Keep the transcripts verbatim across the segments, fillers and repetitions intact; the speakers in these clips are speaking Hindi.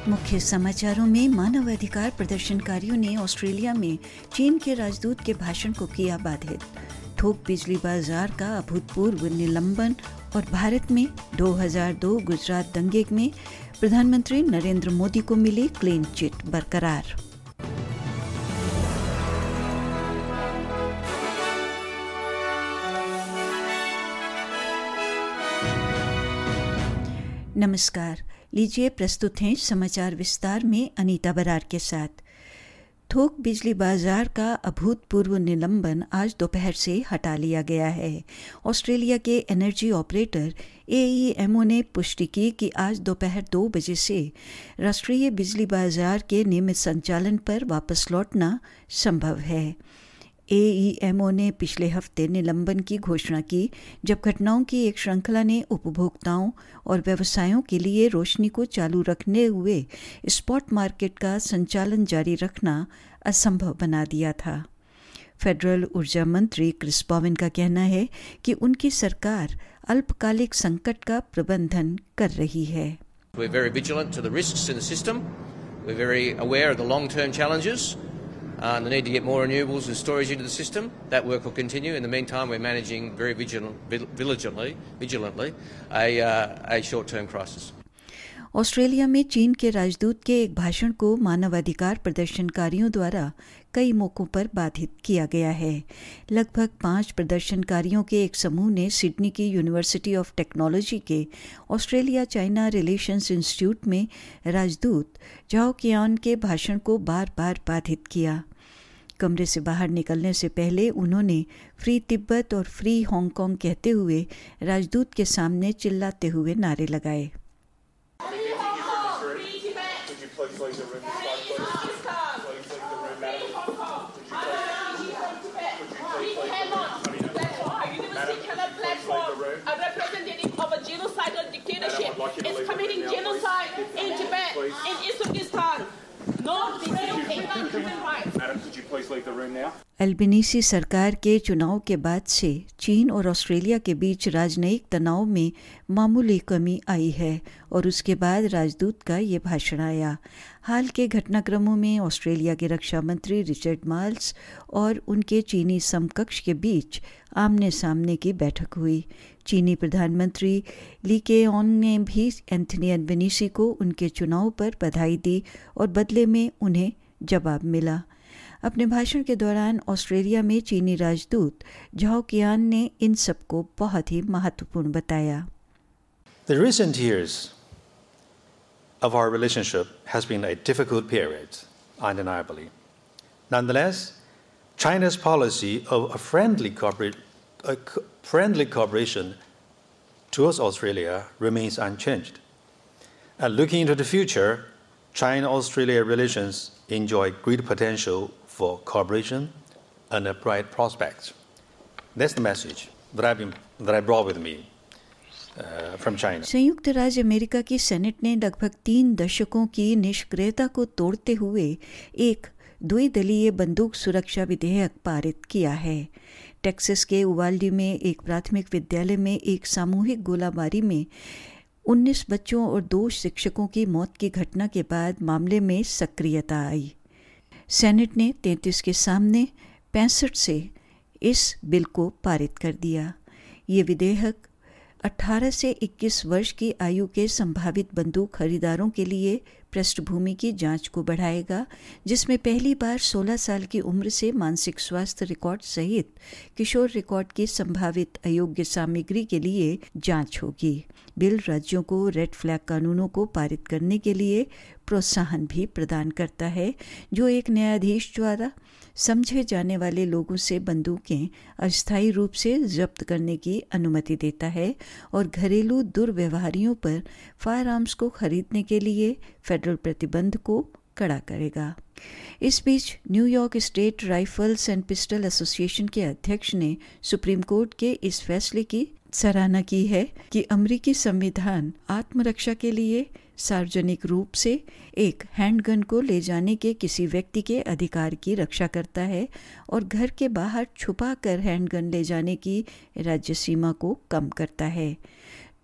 मुख्य समाचारों में मानवाधिकार प्रदर्शनकारियों ने ऑस्ट्रेलिया में चीन के राजदूत के भाषण को किया बाधित। थोक बिजली बाजार का अभूतपूर्व निलंबन और भारत में दो हज़ार दो गुजरात दंगे में प्रधानमंत्री नरेंद्र मोदी को मिली क्लीन चिट बरकरार। नमस्कार, लीजिए प्रस्तुत हैं समाचार विस्तार में अनीता बरार के साथ। थोक बिजली बाजार का अभूतपूर्व निलंबन आज दोपहर से हटा लिया गया है। ऑस्ट्रेलिया के energy operator A E M O ने पुष्टि की कि आज दोपहर दो बजे से राष्ट्रीय बिजली बाजार के नियमित संचालन पर वापस लौटना संभव है। ए ई एम ओ ने पिछले हफ्ते निलंबन की घोषणा की, जब घटनाओं की एक श्रृंखला ने उपभोक्ताओं और व्यवसायों के लिए रोशनी को चालू रखने हुए स्पॉट मार्केट का संचालन जारी रखना असंभव बना दिया था। फेडरल ऊर्जा मंत्री क्रिस बॉवन का कहना है कि उनकी सरकार अल्पकालिक संकट का प्रबंधन कर रही है। We're very vigilant to the risks in the system. We're very aware of the long-term challenges. Uh, the need to get more renewables and storage into the system. That work will continue. In the meantime, we're managing very vigilant, vigilantly, vigilantly a, uh, a short-term crisis. Australia में चीन के राजदूत के एक भाषण को मानवाधिकार प्रदर्शनकारियों द्वारा कई मौकों पर बाधित किया गया है। लगभग पाँच प्रदर्शनकारियों के एक समूह ने सिडनी की यूनिवर्सिटी ऑफ टेक्नोलॉजी के ऑस्ट्रेलिया चाइना रिलेशंस इंस्टीट्यूट में राजदूत झाओ कियान के भाषण को बार बार बाधित किया। कमरे से बाहर निकलने से पहले उन्होंने फ्री तिब्बत और फ्री हांगकांग कहते हुए राजदूत के सामने चिल्लाते हुए नारे लगाए। A representative of a genocidal dictatorship is committing genocide in Tibet, in Uzbekistan. No, they don't take on human rights. Madam, could you please leave the room now? Albanese सरकार के चुनाव के बाद से चीन और ऑस्ट्रेलिया के बीच राजनयिक तनाव में मामूली कमी आई है और उसके बाद राजदूत का ये भाषण आया। हाल के घटनाक्रमों में ऑस्ट्रेलिया के रक्षा मंत्री रिचर्ड मार्ल्स और उनके चीनी समकक्ष के बीच आमने सामने की बैठक हुई। चीनी प्रधानमंत्री ली केओंग ने भी एंथनी अल्बनीसी को उनके चुनाव पर बधाई दी और बदले में उन्हें जवाब मिला। अपने भाषण के दौरान ऑस्ट्रेलिया में चीनी राजदूत झाओ कियान ने इन सबको बहुत ही महत्वपूर्ण बताया। The recent years of our relationship has been a difficult period, undeniably. Nonetheless, China's policy of a friendly, corporate, a friendly cooperation towards Australia remains unchanged. And looking into the future, China-Australia relations enjoy great potential for cooperation and a bright prospect. That's the message that I've been, that I brought with me uh, from China. संयुक्त राज्य अमेरिका की सेनेट ने लगभग तीन दशकों की निष्क्रियता को तोड़ते हुए एक द्विदलीय बंदूक सुरक्षा विधेयक पारित किया है। टेक्सास के उवाल्डी में एक प्राथमिक विद्यालय में एक सामूहिक गोलाबारी में उन्नीस बच्चों और दो शिक्षकों की मौत की घटना के बाद मामले में सक्रियता आई। सेनेट ने तैंतीस के सामने पैंसठ से इस बिल को पारित कर दिया। ये विधेयक अठारह से इक्कीस वर्ष की आयु के संभावित बंदूक खरीदारों के लिए पृष्ठभूमि की जांच को बढ़ाएगा, जिसमें पहली बार सोलह साल की उम्र से मानसिक स्वास्थ्य रिकॉर्ड सहित किशोर रिकॉर्ड की संभावित अयोग्य सामग्री के लिए जांच होगी। बिल राज्यों को रेड फ्लैग कानूनों को पारित करने के लिए प्रोत्साहन भी प्रदान करता है, जो एक न्यायाधीश द्वारा समझे जाने वाले लोगों से बंदूकें अस्थायी रूप से जब्त करने की अनुमति देता है और घरेलू दुर्व्यवहारियों पर फायर आर्म्स को खरीदने के लिए फेडरल प्रतिबंध को कड़ा करेगा। इस बीच New York state rifles and pistol association के अध्यक्ष ने सुप्रीम कोर्ट के इस फैसले की सराहना की है कि अमेरिकी संविधान आत्मरक्षा के लिए सार्वजनिक रूप से एक हैंडगन को ले जाने के किसी व्यक्ति के अधिकार की रक्षा करता है और घर के बाहर छुपा कर हैंडगन ले जाने की राज्य सीमा को कम करता है।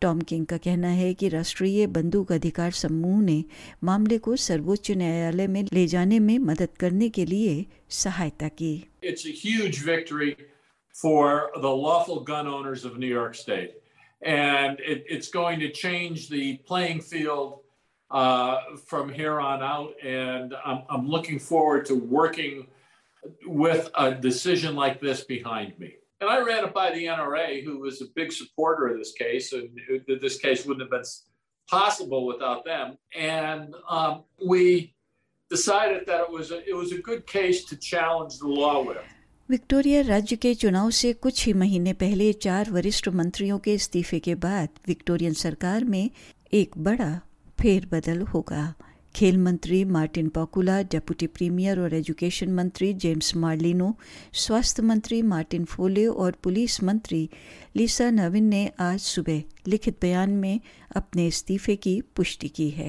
टॉम किंग का कहना है कि राष्ट्रीय बंदूक अधिकार समूह ने मामले को सर्वोच्च न्यायालय में ले जाने में मदद करने के लिए सहायता की। It's a huge victory for the lawful gun owners of New York State, and it, it's going to change the playing field uh, from here on out. And I'm, I'm looking forward to working with a decision like this behind me. And I ran it by the N R A, who was a big supporter of this case, and this case wouldn't have been possible without them. And um, we decided that it was a, it was a good case to challenge the law with. Victoria राज्य के चुनाव से कुछ ही महीने पहले चार वरिष्ठ मंत्रियों के इस्तीफे के बाद विक्टोरियन सरकार में एक बड़ा फेरबदल होगा। खेल मंत्री मार्टिन पॉकुला, डेप्यूटी प्रीमियर और एजुकेशन मंत्री जेम्स मार्लिनो, स्वास्थ्य मंत्री मार्टिन फोले और पुलिस मंत्री लिसा नवीन ने आज सुबह लिखित बयान में अपने इस्तीफे की पुष्टि की है।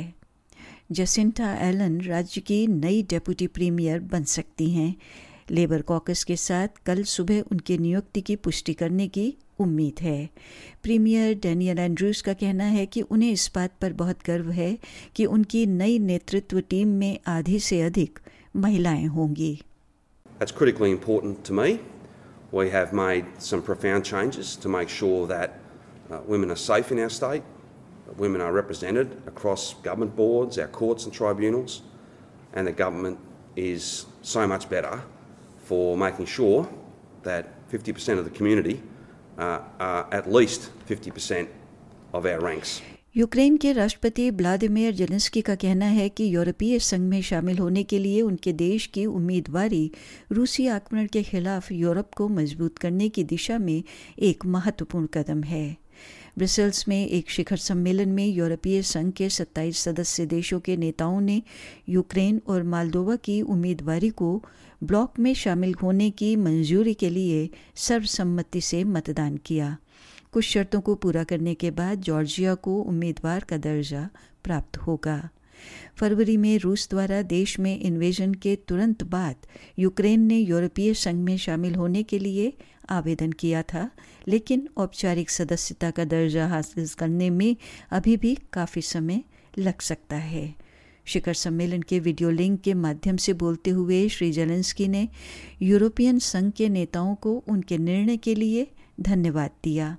जसिंटा एलन राज्य की नई डेप्यूटी प्रीमियर बन सकती हैं। लेबर कॉकस के साथ कल सुबह उनकी नियुक्ति की पुष्टि करने की उम्मीद है। प्रीमियर डैनियल एंड्रूज का कहना है कि उन्हें इस बात पर बहुत गर्व है कि उनकी नई नेतृत्व टीम में आधी से अधिक महिलाएं होंगी। That's critically important to me. We have made some profound changes to make sure that uh, women are safe in our state, that women are represented across government boards, our courts and tribunals, and the government is so much better for making sure that fifty percent of the community uh, are at least fifty percent of our ranks. Ukraine के राष्ट्रपति व्लादिमीर जेलेंस्की का कहना है कि यूरोपीय संघ में शामिल होने के लिए उनके देश की उम्मीदवारी रूसी आक्रमण के खिलाफ यूरोप को मजबूत करने की दिशा में एक महत्वपूर्ण कदम है। ब्रसेल्स में एक शिखर सम्मेलन में यूरोपीय संघ के सत्ताईस सदस्य देशों के नेताओं ने यूक्रेन और मालदोवा की उम्मीदवारी को ब्लॉक में शामिल होने की मंजूरी के लिए सर्वसम्मति से मतदान किया। कुछ शर्तों को पूरा करने के बाद जॉर्जिया को उम्मीदवार का दर्जा प्राप्त होगा। फरवरी में रूस द्वारा देश में इन्वेजन के तुरंत बाद यूक्रेन ने यूरोपीय संघ में शामिल होने के लिए आवेदन किया था, लेकिन औपचारिक सदस्यता का दर्जा हासिल करने में अभी भी काफ़ी समय लग सकता है। शिखर सम्मेलन के वीडियो लिंक के माध्यम से बोलते हुए श्री जेलेंस्की ने यूरोपियन संघ के नेताओं को उनके निर्णय के लिए धन्यवाद दिया।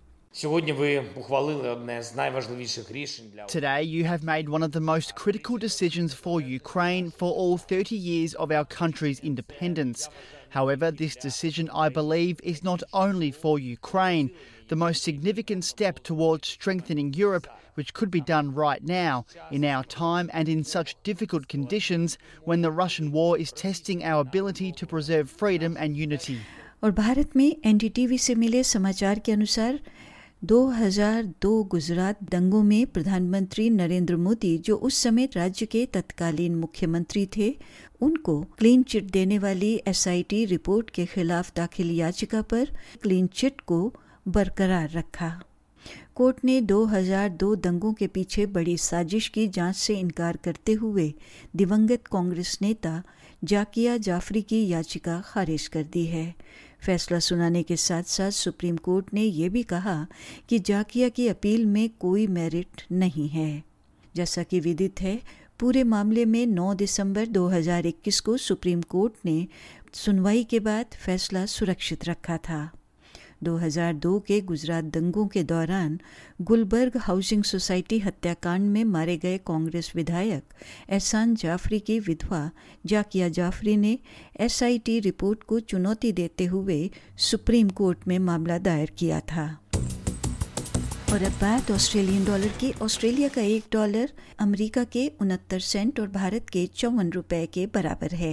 Today you have made one of the most critical decisions for Ukraine for all thirty years of our country's independence. However, this decision, I believe, is not only for Ukraine. The most significant step towards strengthening Europe, which could be done right now, in our time and in such difficult conditions when the Russian war is testing our ability to preserve freedom and unity. और भारत में एनडीटीवी से मिले समाचार के अनुसार दो हज़ार दो गुजरात दंगों में प्रधानमंत्री नरेंद्र मोदी, जो उस समय राज्य के तत्कालीन मुख्यमंत्री थे, उनको क्लीन चिट देने वाली एसआईटी रिपोर्ट के खिलाफ दाखिल याचिका पर क्लीन चिट को बरकरार रखा। कोर्ट ने दो हज़ार दो दंगों के पीछे बड़ी साजिश की जांच से इनकार करते हुए दिवंगत कांग्रेस नेता जाकिया जाफरी की याचिका खारिज कर दी है। फैसला सुनाने के साथ साथ सुप्रीम कोर्ट ने यह भी कहा कि जाकिया की अपील में कोई मेरिट नहीं है। जैसा कि विदित है, पूरे मामले में नौ दिसंबर दो हज़ार इक्कीस को सुप्रीम कोर्ट ने सुनवाई के बाद फैसला सुरक्षित रखा था। दो हज़ार दो के गुजरात दंगों के दौरान गुलबर्ग हाउसिंग सोसाइटी हत्याकांड में मारे गए कांग्रेस विधायक एहसान जाफरी की विधवा जाकिया जाफरी ने एसआईटी रिपोर्ट को चुनौती देते हुए सुप्रीम कोर्ट में मामला दायर किया था। और अब बात ऑस्ट्रेलियन डॉलर की। ऑस्ट्रेलिया का एक डॉलर अमेरिका के उनहत्तर सेंट और भारत के चौवन रुपए के बराबर है।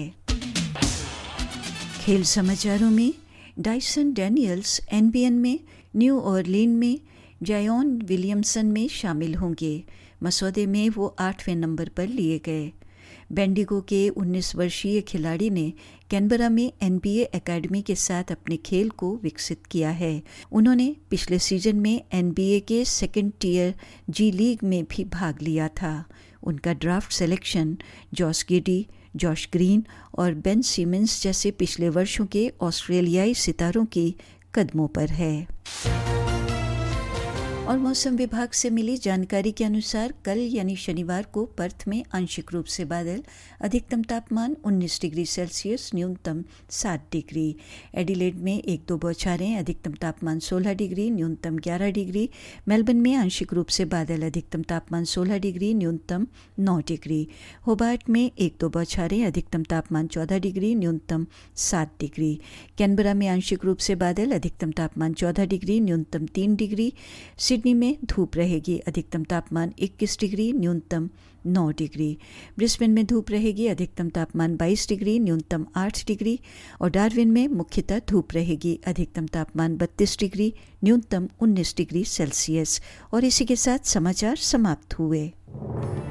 खेल समाचारों में डाइसन डैनियल्स एनबीएन में न्यू ऑरलीन में जायॉन विलियमसन में शामिल होंगे। मसौदे में वो आठवें नंबर पर लिए गए। बेंडिगो के उन्नीस वर्षीय खिलाड़ी ने कैनबरा में एनबीए एकेडमी के साथ अपने खेल को विकसित किया है। उन्होंने पिछले सीजन में एनबीए के सेकेंड टियर जी लीग में भी भाग लिया था। उनका draft selection Josh Giddey, Josh Green और बेन सीमंस जैसे पिछले वर्षों के ऑस्ट्रेलियाई सितारों की कदमों पर है। और मौसम विभाग से मिली जानकारी के अनुसार कल यानी शनिवार को पर्थ में आंशिक रूप से बादल, अधिकतम तापमान उन्नीस डिग्री सेल्सियस, न्यूनतम सात डिग्री। एडिलेड में एक दो बौछारें, अधिकतम तापमान सोलह डिग्री, न्यूनतम ग्यारह डिग्री। मेलबर्न में आंशिक रूप से बादल, अधिकतम तापमान सोलह डिग्री, न्यूनतम नौ डिग्री। होबार्ट में एक दो बौछारें, अधिकतम तापमान चौदह डिग्री, न्यूनतम सात डिग्री। कैनबरा में आंशिक रूप से बादल, अधिकतम तापमान चौदह डिग्री, न्यूनतम तीन डिग्री। सिडनी में धूप रहेगी, अधिकतम तापमान इक्कीस डिग्री, न्यूनतम नौ डिग्री। ब्रिस्बेन में धूप रहेगी, अधिकतम तापमान बाईस डिग्री, न्यूनतम आठ डिग्री। और डार्विन में मुख्यतः धूप रहेगी, अधिकतम तापमान बत्तीस डिग्री, न्यूनतम उन्नीस डिग्री सेल्सियस। और इसी के साथ समाचार समाप्त हुए।